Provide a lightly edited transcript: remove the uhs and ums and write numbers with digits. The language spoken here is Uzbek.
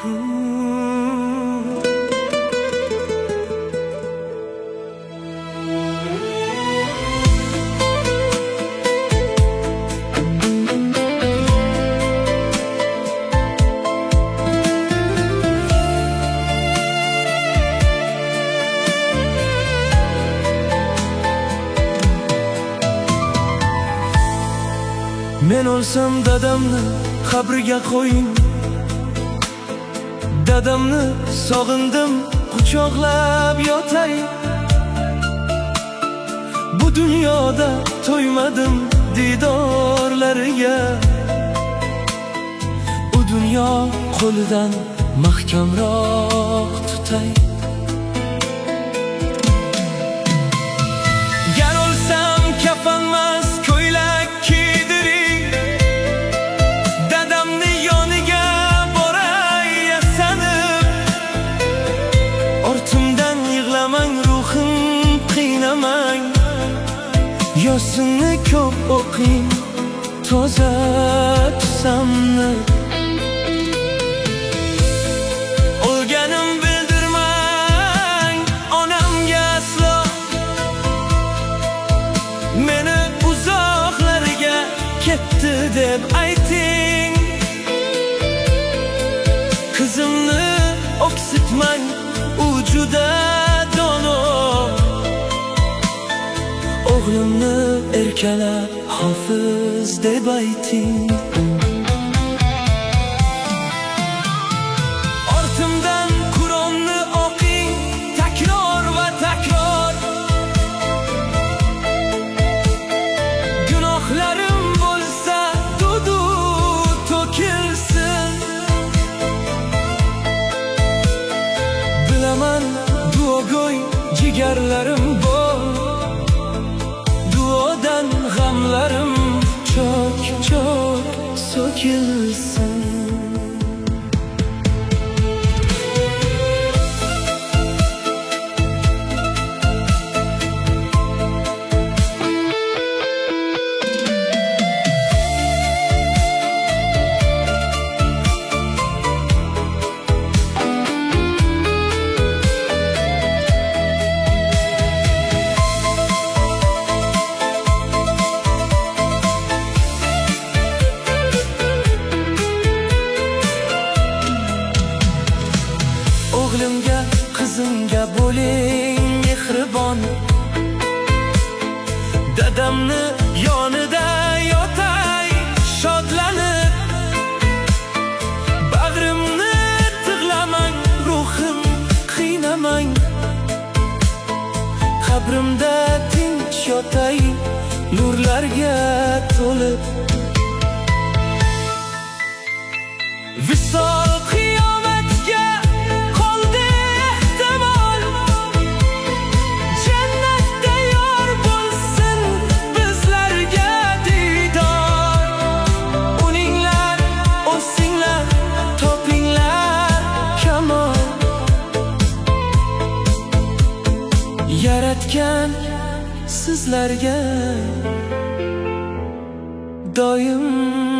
Men o'lsam dadamni qabriga qo'ying. Dadamni sog'indim, quchoqlab yotay. Bu dunyoda to'ymadim didorlariga. U dunyo qo'lidan mahkamroq tutay. Gar o'lsam kafanmas ko'ylak kiydiring. Dadamni yoniga boray yasanib. Ortimdan yig'lamang, ruhim qiynamang. Yosinni ko'p o'qing, toza tusamni. O'lganim bildirmang onamga aslo. Meni uzoqlarga ketdi deb ayting. Qizimni o'ksitmang, u juda dono. O'g'limni erkalab hofiz deb ayting. Ortimdan Qur'onni o'qing, takror va takror. Gunohlarim bo'lsa dudu to'kilsin. Bilaman duogo'y jigarlarim bor. Duodan g'amlarim cho'k so'kilsin. O'g'limga, qizimga bo'ling mehribon. Dadamni yonida yotay shodlanib. Bag'rimni tig'lamang, ruhim qiynamang. Qabrimda tinch yotay, nurlarga to'lib. Visol qiyomatga qoldi ehtimol. Jannatda yor bo'lsin bizlarga didor. Uninglar, o'singlar, topinglar kamol. Yaratgan sizlarga doim